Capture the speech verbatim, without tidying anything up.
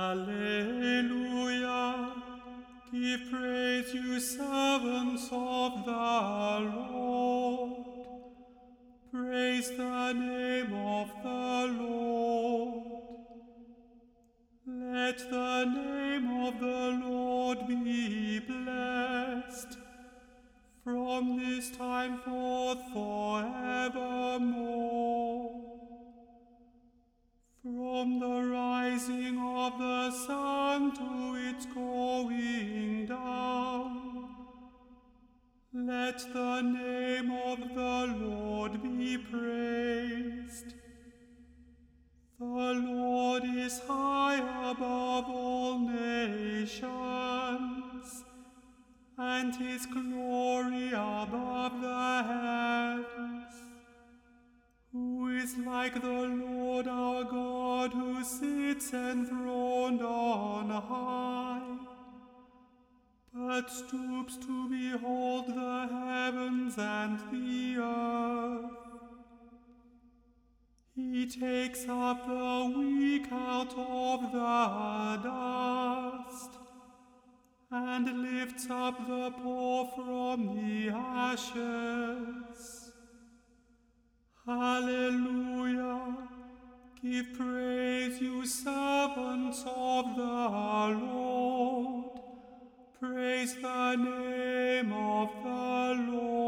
Alleluia. Give praise, you servants of the Lord. Praise the name of the Lord. Let the name of the Lord be blessed, from this time forth forevermore. From the rising of the sun to its going down, let the name of the Lord be praised. The Lord is high above all nations, and his glory above the heavens. Who is like the Lord our God, who sits enthroned on high, but stoops to behold the heavens and the earth? He takes up the weak out of the dust, and lifts up the poor from the ashes. Hallelujah! Give praise, you servants of the Lord. Praise the name of the Lord.